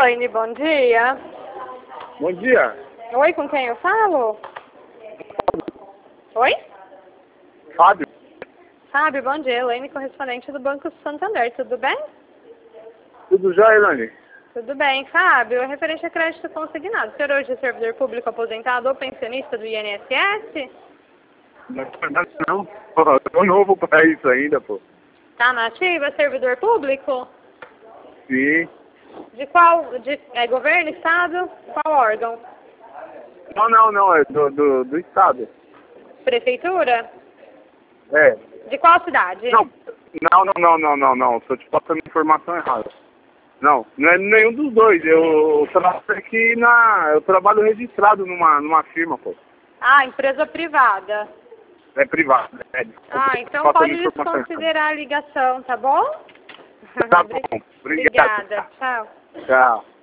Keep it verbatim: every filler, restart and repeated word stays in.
Elaine, bom dia. Bom dia. Oi, com quem eu falo? Oi? Fábio. Fábio, bom dia. Elaine, correspondente do Banco Santander, tudo bem? Tudo já, Elaine? Tudo bem, Fábio. É referente a crédito consignado. O senhor hoje é servidor público aposentado ou pensionista do I N S S? Não, não. Pô, eu tô novo pra isso ainda, pô. Tá na ativa, servidor público? Sim. De qual? De, é governo, estado? Qual órgão? Não, não, não. É do, do, do estado. Prefeitura? É. De qual cidade? Não, não, não, não, não, não, não. Tô te passando informação errada. Não, não é nenhum dos dois. Eu trabalho aqui na... Eu trabalho registrado numa, numa firma, pô. Ah, empresa privada. É privado. É, Ah, então passando pode informação desconsiderar a ligação, tá bom? errada. Tá bom. Obrigado. Obrigada. Tchau. Tchau.